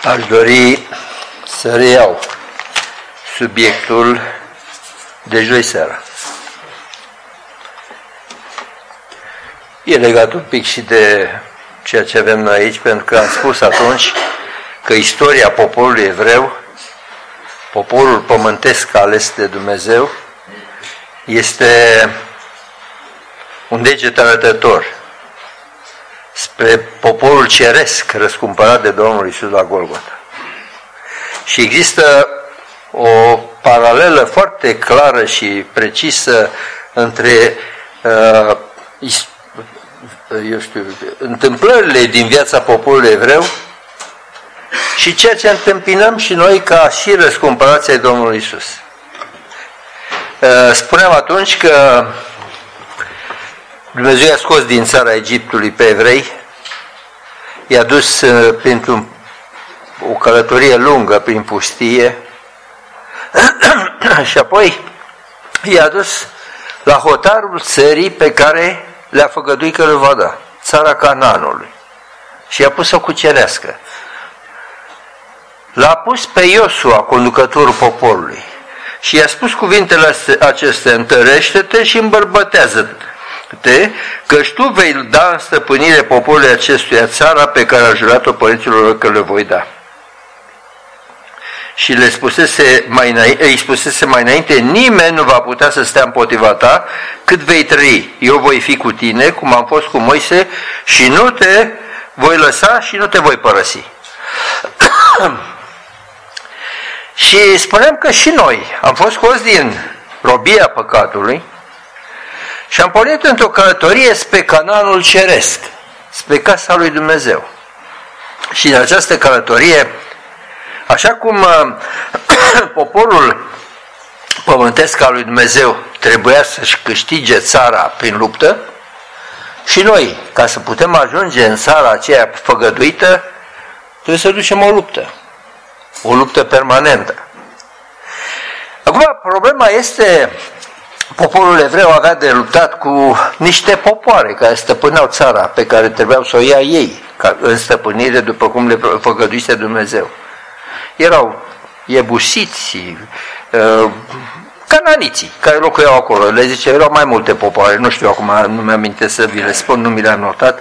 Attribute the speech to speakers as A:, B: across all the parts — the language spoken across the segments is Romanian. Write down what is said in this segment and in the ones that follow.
A: Aș dori să reiau subiectul de joi seara. E legat un pic și de ceea ce avem noi aici, pentru că am spus atunci că istoria poporului evreu, poporul pământesc ales de Dumnezeu, este un deget arătător spre poporul ceresc răscumpărat de Domnul Iisus la Golgota. Și există o paralelă foarte clară și precisă între întâmplările din viața poporului evreu și ceea ce întâmpinăm și noi ca și răscumpărați ai Domnului Iisus. Spuneam atunci că Dumnezeu i-a scos din țara Egiptului pe evrei, i-a dus printr-o călătorie lungă prin pustie și apoi i-a dus la hotarul țării pe care le-a făgăduit că le va da, țara Canaanului, și i-a pus să o cucerească. L-a pus pe Iosua, conducătorul poporului, și i-a spus cuvintele acestea: întărește-te și îmbărbătează-te, căci tu vei da în stăpânire poporului acestuia țara pe care a jurat-o părinților lor că le voi da. Și îi spusese mai înainte: nimeni nu va putea să stea împotriva ta cât vei trăi. Eu voi fi cu tine, cum am fost cu Moise, și nu te voi lăsa și nu te voi părăsi. Și spuneam că și noi am fost scoși din robia păcatului și am pornit într-o călătorie spre Canaanul ceresc, spre casa lui Dumnezeu. Și în această călătorie, așa cum poporul pământesc al lui Dumnezeu trebuia să-și câștige țara prin luptă, și noi, ca să putem ajunge în țara aceea făgăduită, trebuie să ducem o luptă permanentă. Acum, problema este, poporul evreu avea de luptat cu niște popoare care stăpâneau țara pe care trebuiau să o ia ei în stăpânire, după cum le făgăduise Dumnezeu. Erau iebusiți, cananiții care locuiau acolo, le zice, erau mai multe popoare, nu știu acum, nu mi-amintesc să vi le spun, nu mi le-am notat,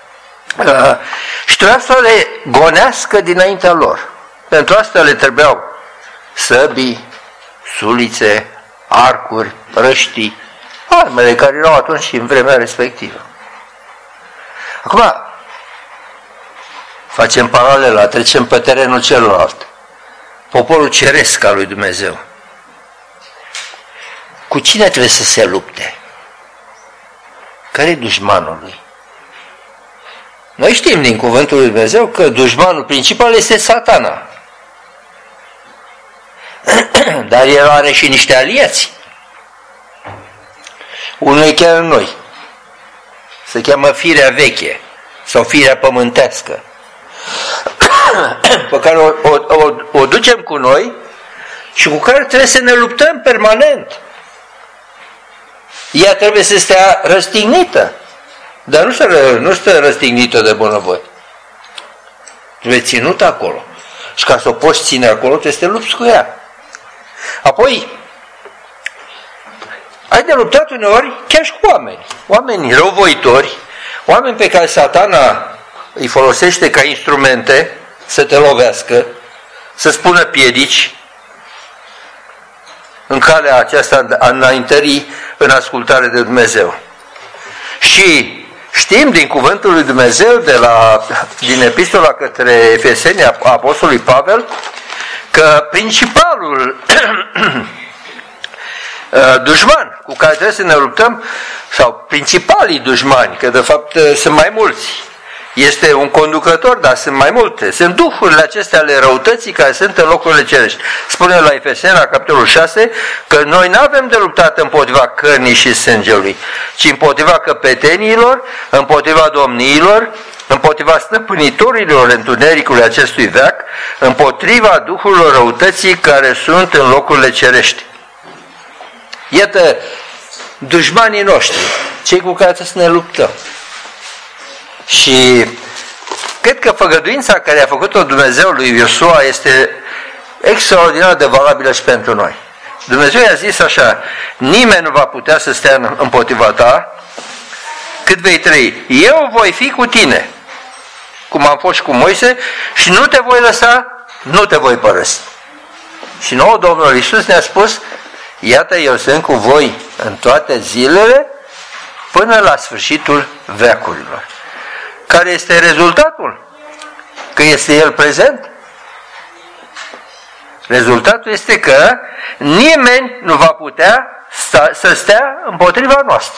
A: și trebuia să le gonească dinaintea lor. Pentru asta le trebuiau săbii, sulițe, arcuri, răștii, armele care erau atunci și în vremea respectivă. Acum, facem paralela, trecem pe terenul celălalt. Poporul ceresc al lui Dumnezeu. Cu cine trebuie să se lupte? Care-i dușmanul lui? Noi știm din cuvântul lui Dumnezeu că dușmanul principal este Satana. Dar el are și niște aliați. Unul e chiar în noi. Se cheamă firea veche sau firea pământească, pe care o ducem cu noi și cu care trebuie să ne luptăm permanent. Ea trebuie să stea răstignită, dar nu stă răstignită de bunăvoie. Trebuie ținută acolo. Și ca să o poți ține acolo, trebuie să te lupți cu ea. Apoi, ai de luptat uneori chiar și cu oameni răuvoitori, oameni pe care Satana îi folosește ca instrumente să te lovească, să spună piedici în calea aceasta a înaintării în ascultare de Dumnezeu. Și știm din cuvântul lui Dumnezeu, din epistola către Efeseni a apostolului Pavel, că principalul dușman cu care trebuie să ne luptăm, sau principalii dușmani, că de fapt sunt mai mulți, este un conducător, dar sunt mai multe, sunt duhurile acestea ale răutății care sunt în locurile cerești. Spune la Efeseni, la capitolul 6, că noi nu avem de luptat împotriva cărnii și sângelui, ci împotriva căpetenilor, împotriva domniilor, împotriva stăpânitorilor întunericului acestui veac, împotriva duhurilor răutății care sunt în locurile cerești. Iată dușmanii noștri, cei cu care trebuie să ne luptăm. Și Cred că făgăduința care a făcut-o Dumnezeu lui Iosua este extraordinar de valabilă și pentru noi. Dumnezeu i-a zis așa: nimeni nu va putea să stea împotriva ta cât vei trăi. Eu voi fi cu tine, cum am fost și cu Moise, și nu te voi lăsa, nu te voi părăsi. Și nouă Domnul Iisus ne-a spus: iată, eu sunt cu voi în toate zilele până la sfârșitul veacurilor. Care este rezultatul? Că este El prezent? Rezultatul este că nimeni nu va putea să stea împotriva noastră.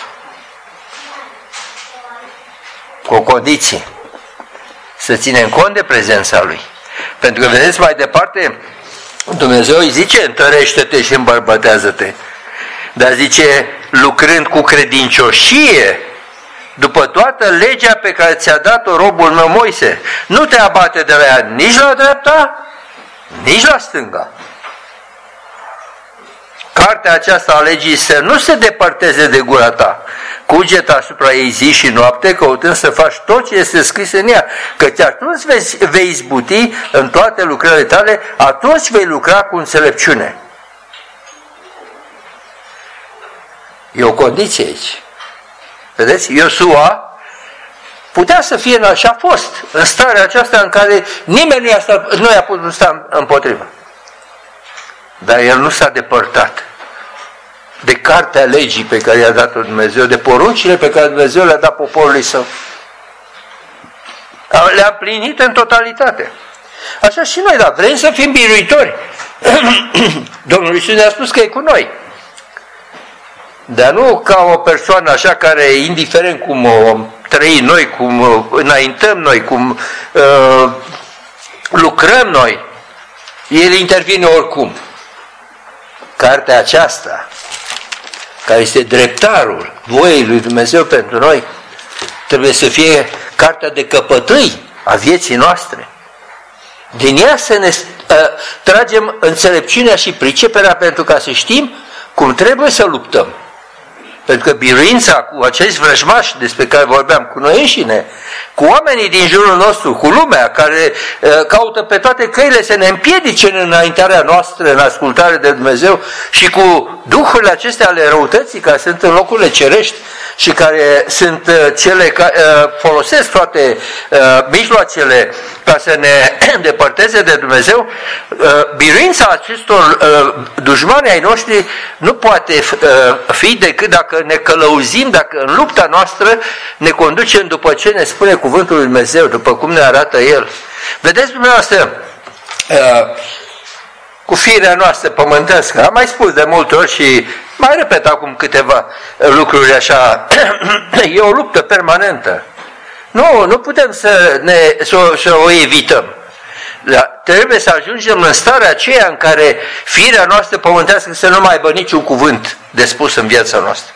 A: Cu o condiție: să ținem cont de prezența Lui. Pentru că, vedeți, mai departe, Dumnezeu îi zice: întărește-te și îmbărbătează-te. Dar zice: lucrând cu credincioșie, după toată legea pe care ți-a dat-o robul meu Moise, nu te abate de la ea nici la dreapta, nici la stânga. Cartea aceasta a legii să nu se depărteze de gura ta. Cugetă asupra ei zi și noapte, căutând să faci tot ce este scris în ea, căci atunci vei izbuti în toate lucrările tale, atunci vei lucra cu înțelepciune. E o condiție aici. Vedeți? Iosua putea să fie în așa fost, în starea aceasta în care nimeni nu i-a putut sta împotriva. Dar el nu s-a depărtat de cartea legii pe care i-a dat-o Dumnezeu, de poruncile pe care Dumnezeu le-a dat poporului său. Le-a plinit în totalitate. Așa și noi, dar vrem să fim biruitori. Domnul Iisus ne-a spus că e cu noi. Dar nu ca o persoană așa care, indiferent cum o trăim noi, cum înaintăm noi, cum lucrăm noi, El intervine oricum. Cartea aceasta, care este dreptarul voiei lui Dumnezeu pentru noi, trebuie să fie cartea de căpătâi a vieții noastre. Din ea să ne tragem înțelepciunea și priceperea pentru ca să știm cum trebuie să luptăm. Pentru că biruința cu acești vrăjmași despre care vorbeam, cu noi înșine, cu oamenii din jurul nostru, cu lumea care caută pe toate căile să ne împiedice în înaintarea noastră, în ascultare de Dumnezeu, și cu duhurile acestea ale răutății care sunt în locurile cerești și care sunt cele care folosesc toate mijloacele ca să ne îndepărteze de Dumnezeu, biruința acestor dușmani ai noștri nu poate fi decât dacă ne călăuzim, dacă în lupta noastră ne conducem după ce ne spune cuvântul lui Dumnezeu, după cum ne arată El. Vedeți dumneavoastră, cu firea noastră pământească, am mai spus de multe ori și mai repet acum câteva lucruri așa, e o luptă permanentă. Nu putem să o evităm. Trebuie să ajungem în starea aceea în care firea noastră pământească să nu mai aibă niciun cuvânt de spus în viața noastră.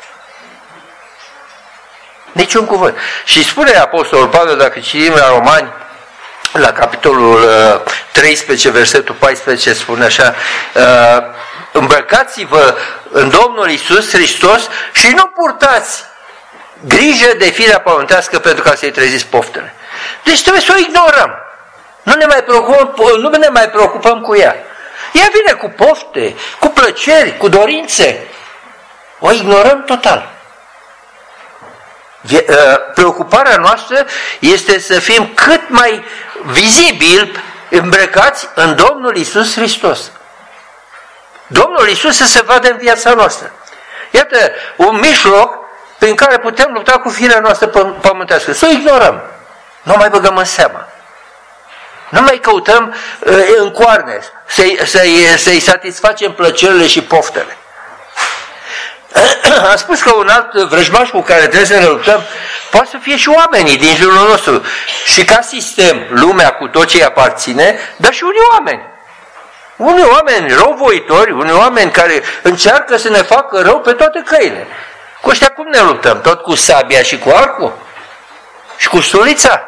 A: Niciun cuvânt. Și spune Apostolul Pavel, dacă citim la Romani, la capitolul 13, versetul 14, spune așa: îmbrăcați-vă în Domnul Iisus Hristos și nu purtați grijă de firea pământească pentru ca să-i treziți poftele. Deci trebuie să o ignorăm. Nu ne mai preocupăm cu ea. Ea vine cu pofte, cu plăceri, cu dorințe. O ignorăm total. Preocuparea noastră este să fim cât mai vizibil îmbrăcați în Domnul Iisus Hristos. Domnul Iisus să se vadă în viața noastră. Iată un mijloc prin care putem lupta cu firea noastră pământească. Să o ignorăm. Nu mai băgăm în seamă. Nu mai căutăm în coarne să-i satisfacem plăcerile și poftele. Am spus că un alt vrăjmaș cu care trebuie să ne luptăm poate să fie și oamenii din jurul nostru. Și ca sistem, lumea cu tot ce îi aparține, dar și unii oameni. Unii oameni răuvoitori, unii oameni care încearcă să ne facă rău pe toate căile. Cu ăștia cum ne luptăm? Tot cu sabia și cu arcul? Și cu sulița?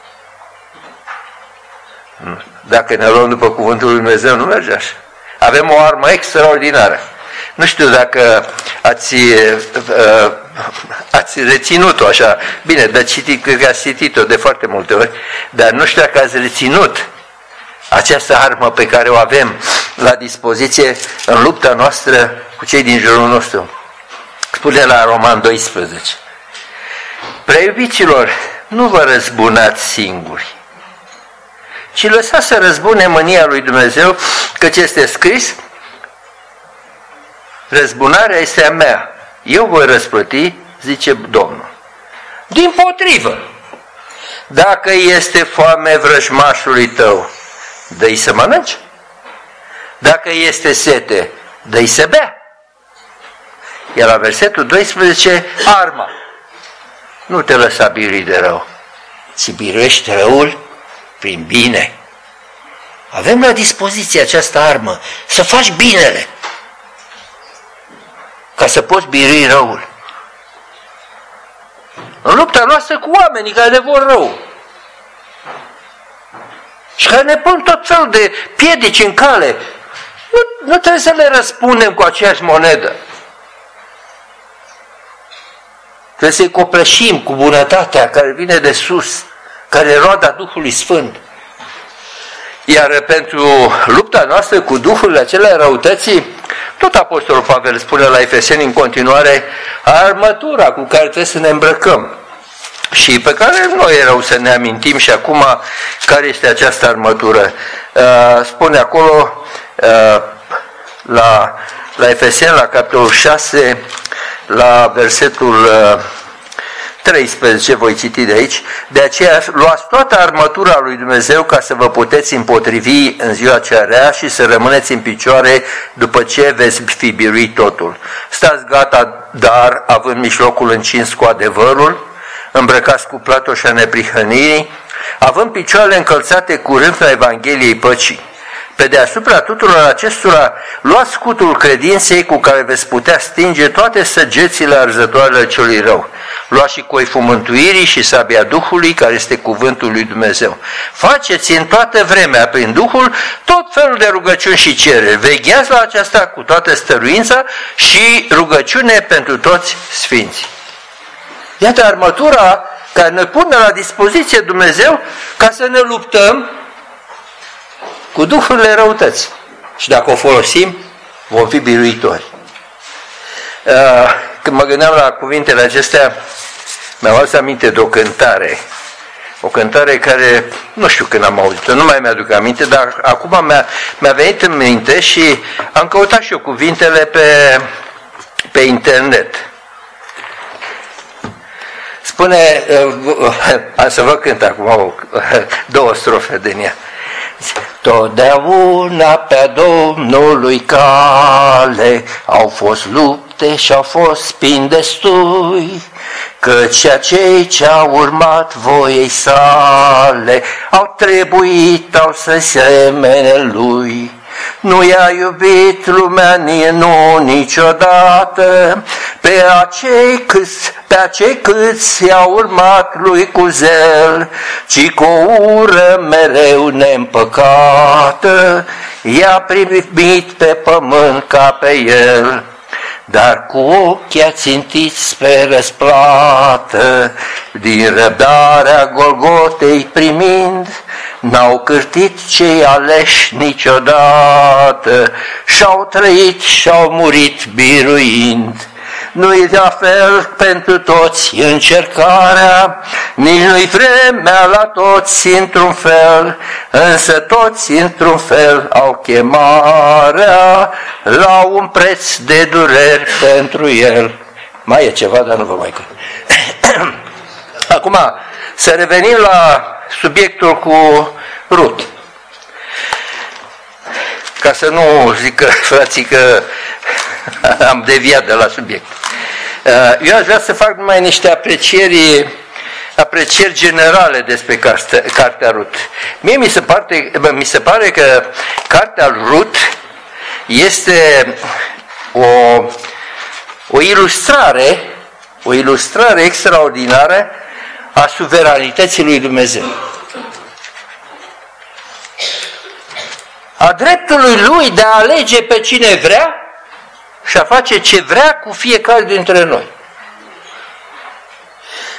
A: Dacă ne luăm după cuvântul lui Dumnezeu, nu merge așa. Avem o armă extraordinară. Nu știu dacă ați ați reținut-o așa. Bine, dar cred că ați citit-o de foarte multe ori, dar nu știu dacă ați reținut această armă pe care o avem la dispoziție în lupta noastră cu cei din jurul nostru. Spune la Roman 12. Preiubiților, nu vă răzbunați singuri, ci lăsați să răzbune mânia lui Dumnezeu, căci este scris: răzbunarea este a mea, eu voi răsplăti, zice Domnul. Dimpotrivă, dacă este foame vrăjmașului tău, dă-i să mănânci. Dacă este sete, dă-i să bea. Iar la versetul 12, arma. Nu te lăsa birui de rău, ci biruiești răul prin bine. Avem la dispoziție această armă, să faci binele, ca să poți birui răul. În lupta noastră cu oamenii care ne vor rău și care ne pun tot felul de piedici în cale, nu trebuie să le răspundem cu aceeași monedă. Trebuie să-i copleșim cu bunătatea care vine de sus, care e roada Duhului Sfânt. Iar pentru lupta noastră cu duhurile acelea răutății, tot Apostolul Pavel spune la Efeseni în continuare armătura cu care trebuie să ne îmbrăcăm și pe care nu e rău să ne amintim și acum care este această armătură. Spune acolo la Efeseni, la capitolul 6, la versetul 13, voi citi de aici: de aceea luați toată armătura lui Dumnezeu ca să vă puteți împotrivi în ziua cea rea și să rămâneți în picioare după ce veți fi biruit totul. Stați gata, dar având mijlocul încins cu adevărul, îmbrăcați cu platoșa neprihănirii, având picioarele încălțate cu râvna Evangheliei păcii. Pe deasupra tuturor acestora, luați scutul credinței cu care veți putea stinge toate săgețile arzătoarele celui rău. Luați și coiful mântuirii și sabia Duhului, care este cuvântul lui Dumnezeu. Faceți în toată vremea, prin Duhul, tot felul de rugăciuni și cereri. Vegheați la aceasta cu toată stăruința și rugăciune pentru toți sfinții. Iată armătura care ne pune la dispoziție Dumnezeu ca să ne luptăm cu duhurile răutăți. Și dacă o folosim, vom fi biruitori. Când mă gândeam la cuvintele acestea, mi-am adus aminte de o cântare. O cântare care, nu știu când am auzit-o, nu mai mi-aduc aminte, dar acum mi-a venit în minte și am căutat și eu cuvintele pe internet. Spune, am să vă cânt acum două strofe din ea. Totdeauna pe-a Domnului cale au fost lupte și au fost spini destui, căci acei ce-au urmat voiei sale au să semene lui. Nu i-a iubit lumea niciodată pe acei câți i-au urmat lui cu zel, ci cu o ură mereu neîmpăcată i-a primit pe pământ ca pe el. Dar cu ochii ațintiți spre răsplată, din răbdarea Golgotei primind, n-au cârtit cei aleși niciodată, și-au trăit și-au murit biruind. Nu-i de fel pentru toți încercarea, nici nu-i vremea la toți într-un fel, însă toți într-un fel au chemarea la un preț de dureri pentru el. Mai e ceva, dar nu vă mai cânt. Acum, să revenim la subiectul cu Rut. Ca să nu zică frații că am deviat de la subiect. Eu aș vrea să fac numai niște aprecieri generale despre cartea Rut. Mie mi se pare că cartea Rut este o ilustrare extraordinară a suveranității lui Dumnezeu. A dreptului lui de a alege pe cine vrea și a face ce vrea cu fiecare dintre noi.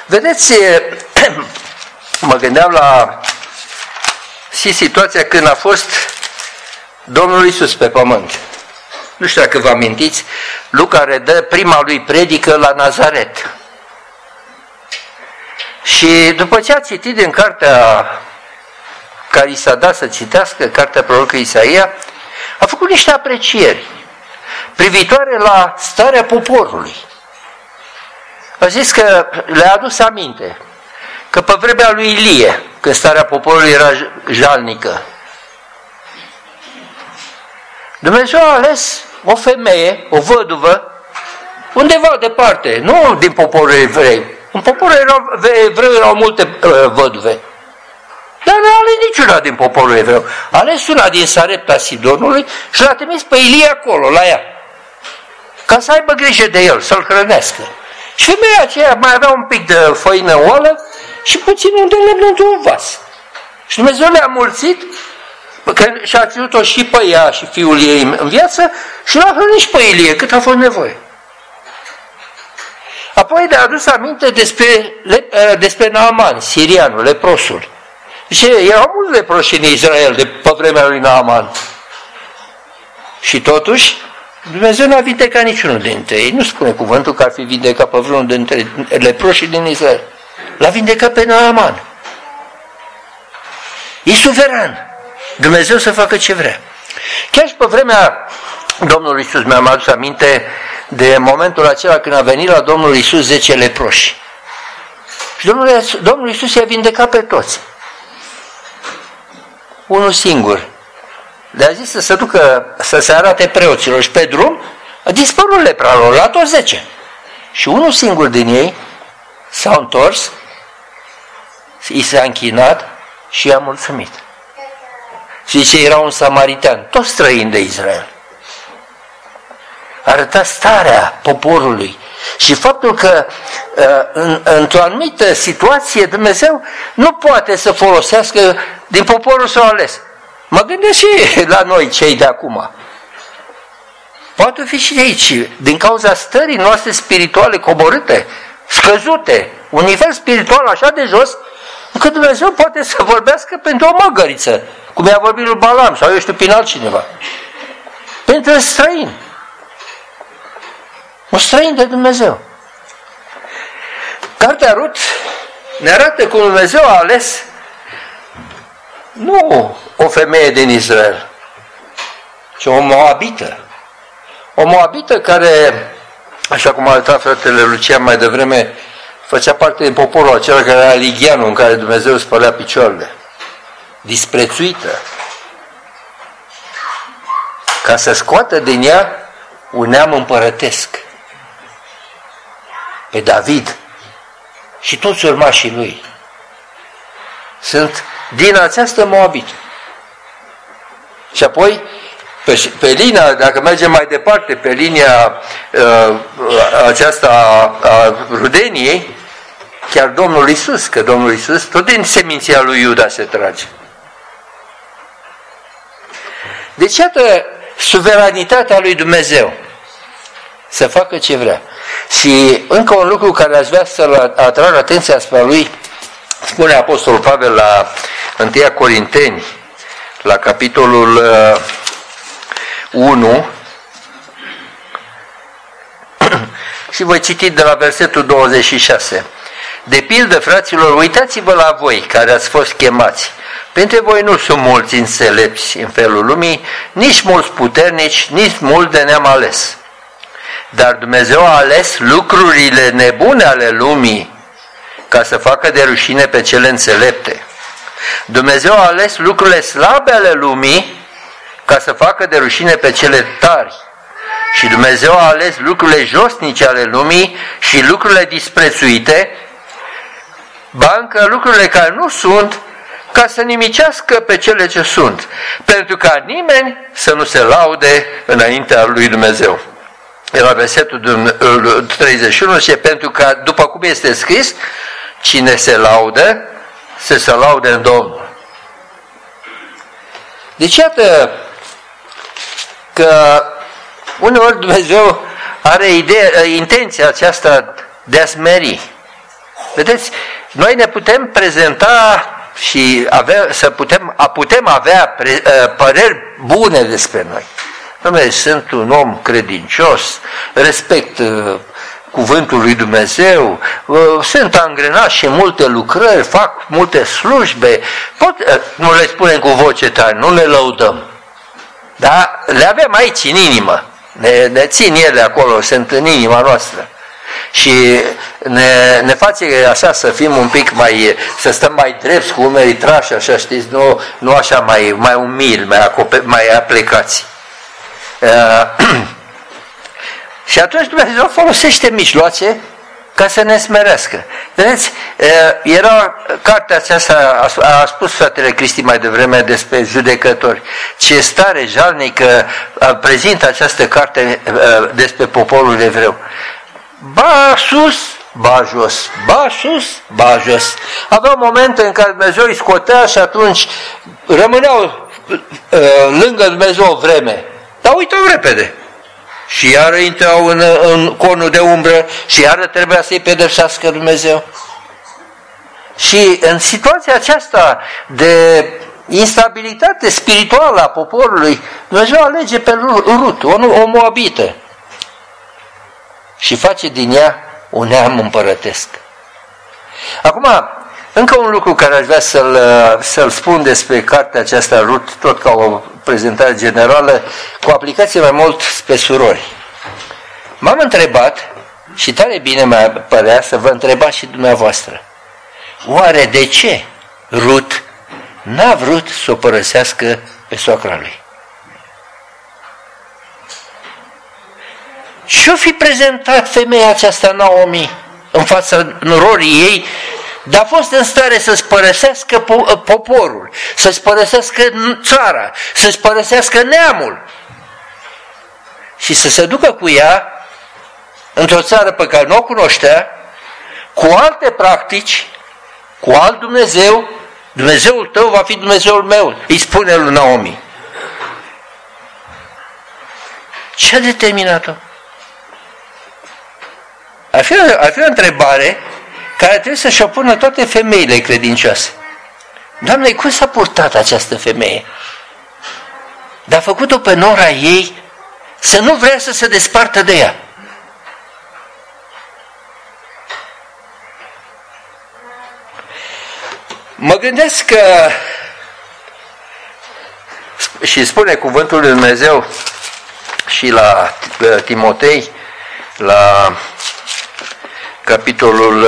A: Vedeți, mă gândeam la situația când a fost Domnul Iisus pe pământ. Nu știu dacă vă amintiți, Luca redă prima lui predică la Nazaret. Și după ce a citit din cartea care i s-a dat să citească, cartea prorocului Isaia, a făcut niște aprecieri privitoare la starea poporului. A zis că le-a adus aminte că pe vremea lui Ilie, când starea poporului era jalnică, Dumnezeu a ales o femeie, o văduvă, undeva departe, nu din poporul evrei. În poporul evreu erau multe văduve, dar nu a ales niciuna din poporul evreu. A ales una din Sarepta Sidonului și l-a trimis pe Ilie acolo, la ea, ca să aibă grijă de el, să-l hrănească. Și femeia aceea mai avea un pic de făină oală și puțin de lemn într-un vas. Și Dumnezeu le-a mulțit și a ținut-o și pe ea și fiul ei în viață și l-a hrănit și pe Ilie cât a fost nevoie. Apoi le-a adus aminte despre Naaman, sirianul, leprosul. Zice, erau mulți leproși în Israel de pe vremea lui Naaman. Și totuși, Dumnezeu n-a vindecat niciunul dintre ei. Nu spune cuvântul că ar fi vindecat pe vreunul dintre leproșii din Israel. L-a vindecat pe Naaman. E suveran. Dumnezeu să facă ce vrea. Chiar și pe vremea Domnului Iisus mi-am adus aminte de momentul acela când a venit la Domnul Iisus 10 leproși. Și Domnul Iisus i-a vindecat pe toți. Unul singur. Le-a zis să se ducă, să se arate preoților și pe drum a dispărut lepra lor, la toți 10. Și unul singur din ei s-a întors, i s-a închinat și i-a mulțumit. Și zice, era un samaritan, tot străin de Israel. Arăta starea poporului și faptul că într-o anumită situație Dumnezeu nu poate să folosească din poporul său ales. Mă gândesc și la noi cei de acum. Poate fi și de aici, din cauza stării noastre spirituale coborâte, scăzute, un nivel spiritual așa de jos, încât Dumnezeu poate să vorbească pentru o măgăriță, cum i-a vorbit lui Balam sau eu știu prin altcineva. Pentru străin. Un străin de Dumnezeu. Cartea Rut ne arată cum Dumnezeu a ales nu o femeie din Israel, ci o moabită. O moabită care, așa cum arăta fratele Lucian mai devreme, făcea parte din poporul acela care era ligheanul în care Dumnezeu spălea picioarele. Disprețuită. Ca să scoată din ea un neam împărătesc. Pe David și toți urmașii lui sunt din această moabită. Și apoi, pe linia, dacă mergem mai departe, pe linia aceasta a Rudeniei, chiar Domnul Iisus, că Domnul Iisus tot din seminția lui Iuda se trage. Deci, iată suveranitatea lui Dumnezeu să facă ce vrea. Și încă un lucru care aș vrea să atrag atenția asupra lui, spune Apostolul Pavel la 1 Corinteni, la capitolul 1, și voi citi de la versetul 26. De pildă, fraților, uitați-vă la voi care ați fost chemați. Pentru voi nu sunt mulți înțelepți în felul lumii, nici mulți puternici, nici mulți de neam ales. Dar Dumnezeu a ales lucrurile nebune ale lumii ca să facă de rușine pe cele înțelepte. Dumnezeu a ales lucrurile slabe ale lumii ca să facă de rușine pe cele tari. Și Dumnezeu a ales lucrurile josnice ale lumii și lucrurile disprețuite, ba încă lucrurile care nu sunt, ca să nimicească pe cele ce sunt, pentru ca nimeni să nu se laude înaintea lui Dumnezeu. La versetul 31 zice, pentru că, după cum este scris, cine se laudă, să se laude în Domnul. Deci iată că uneori Dumnezeu are intenția aceasta de a smeri. Vedeți, noi ne putem prezenta și putem avea păreri bune despre noi. Dom'le, sunt un om credincios, respect cuvântul lui Dumnezeu, sunt angrenat și în multe lucrări, fac multe slujbe, nu le spunem cu voce tare, nu le lăudăm, dar le avem aici în inimă, ne țin ele acolo, sunt în inima noastră. Și ne face așa să fim un pic să stăm mai drepți cu umerii trași, așa știți, nu așa mai umili, mai aplecați. Și atunci Dumnezeu folosește mijloace ca să ne smerească. Vedeți, era cartea aceasta, a spus fratele Cristi mai devreme despre judecători. Ce stare jalnică prezintă această carte despre poporul evreu. Ba sus, ba jos, ba sus, ba jos. Aveau momente în care Dumnezeu îi scotea și atunci rămâneau lângă Dumnezeu o vreme. Dar uitau repede. Și iară intrau în conul de umbră și iară trebuia să-i pedepsească Dumnezeu. Și în situația aceasta de instabilitate spirituală a poporului, Dumnezeu alege pe Rut, o moabită, și face din ea un neam împărătesc. Acum, încă un lucru care aș vrea să-l spun despre cartea aceasta, Rut, tot ca o prezentare generală, cu aplicație mai mult spre surori. M-am întrebat, și tare bine mi-a părea să vă întrebați și dumneavoastră, oare de ce Rut n-a vrut să o părăsească pe soacra lui? Ce-o fi prezentat femeia aceasta, Naomi, în fața nororii ei, dar a fost în stare să-ți părăsească poporul, să-ți părăsească țara, să-ți părăsească neamul și să se ducă cu ea într-o țară pe care nu o cunoștea, cu alte practici, cu alt Dumnezeu. Dumnezeul tău va fi Dumnezeul meu, îi spune lui Naomi. Ce a determinat-o? Ar fi o întrebare care trebuie să și-o pună toate femeile credincioase. Doamne, cum s-a purtat această femeie? Dar a făcut-o pe nora ei să nu vrea să se despartă de ea. Mă gândesc că, și spune cuvântul lui Dumnezeu și la Timotei, la capitolul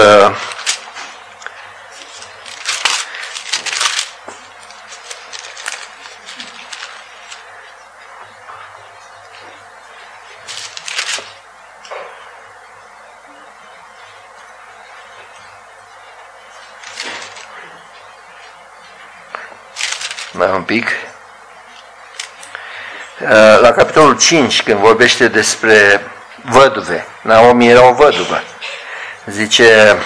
A: 5, când vorbește despre văduve. Naomi era o văduvă. Zice,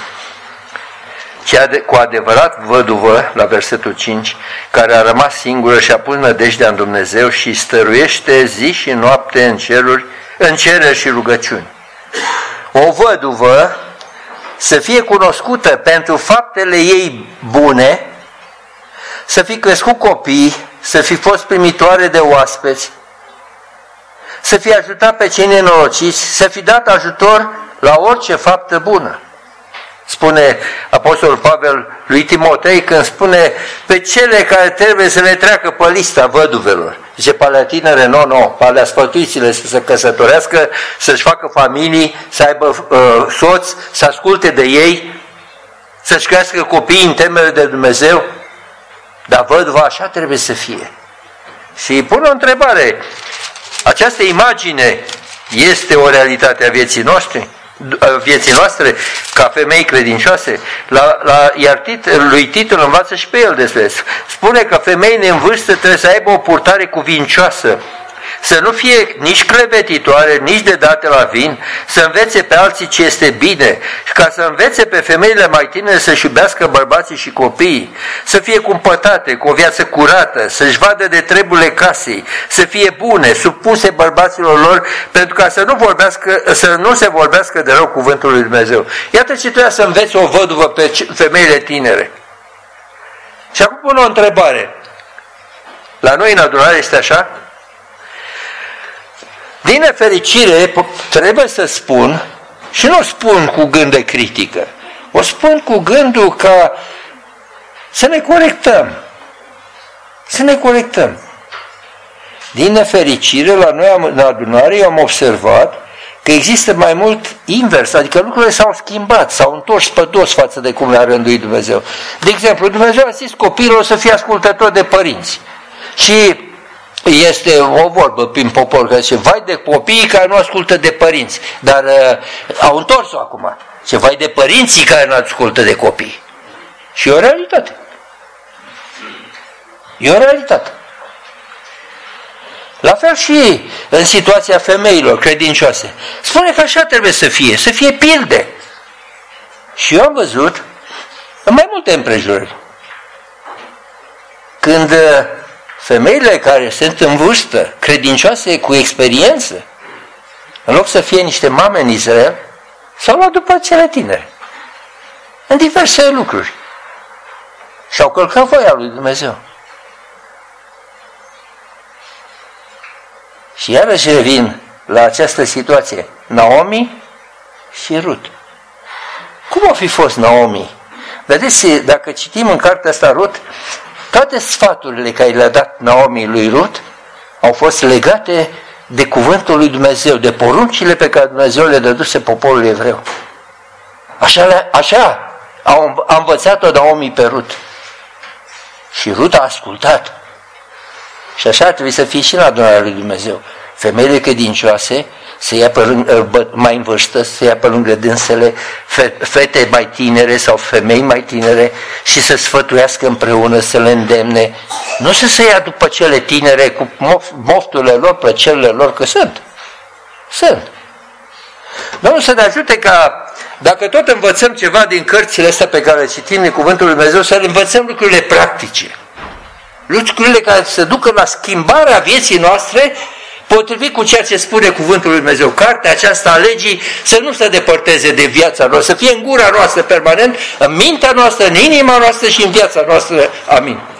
A: cu adevărat văduvă, la versetul 5, care a rămas singură și a pus nădejdea în Dumnezeu și stăruiește zi și noapte în cereri și rugăciuni. O văduvă să fie cunoscută pentru faptele ei bune, să fi crescut copii, să fi fost primitoare de oaspeți, să fi ajutat pe cei nenorociți, să fi dat ajutor la orice faptă bună. Spune Apostolul Pavel lui Timotei când spune pe cele care trebuie să le treacă pe lista văduvelor. Zice, pe alea tinere, pe alea sfătuiți-le să se căsătorească, să-și facă familii, să aibă soți, să asculte de ei, să-și crească copiii în temere de Dumnezeu. Dar văduva așa trebuie să fie. Și pun o întrebare. Această imagine este o realitate a vieții noastre ca femei credincioase? Iar lui Tito îl învață și pe el despre. Spune că femeile în vârstă trebuie să aibă o purtare cuvincioasă, să nu fie nici clevetitoare, nici de date la vin, să învețe pe alții ce este bine și ca să învețe pe femeile mai tinere să-și iubească bărbații și copiii, să fie cumpătate, cu o viață curată, să-și vadă de treburile casei, să fie bune, supuse bărbaților lor, pentru ca să nu se vorbească de rău cuvântul lui Dumnezeu. Iată ce trebuia să învețe o văduvă pe femeile tinere. Și acum pun o întrebare. La noi în adunare este așa? Din nefericire, trebuie să spun, și nu spun cu gând de critică, o spun cu gândul ca să ne corectăm. Să ne corectăm. Din nefericire, la noi în adunare eu am observat că există mai mult invers, adică lucrurile s-au schimbat, s-au întors pe dos față de cum le-a rânduit Dumnezeu. De exemplu, Dumnezeu a zis copilul să fie ascultător de părinți. Și este o vorbă prin popor, că zice, vai de copiii care nu ascultă de părinți, dar au întors-o acum. Ce vai de părinții care nu ascultă de copii. Și e o realitate. E o realitate. La fel și în situația femeilor credincioase. Spune că așa trebuie să fie pilde. Și eu am văzut în mai multe împrejurări. Când femeile care sunt în vârstă, credincioase cu experiență, în loc să fie niște mame în Israel, s-au luat după cele tinere. În diverse lucruri. Și au călcat voia lui Dumnezeu. Și iarăși revin la această situație. Naomi și Rut. Cum a fi fost Naomi? Vedeți, dacă citim în cartea asta Rut, toate sfaturile care le-a dat Naomi lui Rut au fost legate de cuvântul lui Dumnezeu, de poruncile pe care Dumnezeu le dăduse poporului evreu. Așa a învățat-o Naomi pe Rut. Și Rut a ascultat. Și așa ar trebui să fie și în adunarea lui Dumnezeu. Femeile credincioase să ia pe lângă, mai în vârstă, să ia pe lângă dânsele fete mai tinere sau femei mai tinere și să sfătuiască împreună, să le îndemne. Nu să se ia după cele tinere cu mofturile lor, plăcerile lor, că sunt. Sunt. Domnul să ne ajute ca, dacă tot învățăm ceva din cărțile astea pe care le citim din Cuvântul lui Dumnezeu, să învățăm lucrurile practice. Lucrurile care să ducă la schimbarea vieții noastre potrivit cu ceea ce spune Cuvântul lui Dumnezeu. Cartea aceasta a legii să nu se depărteze de viața noastră, să fie în gura noastră permanent, în mintea noastră, în inima noastră și în viața noastră. Amin.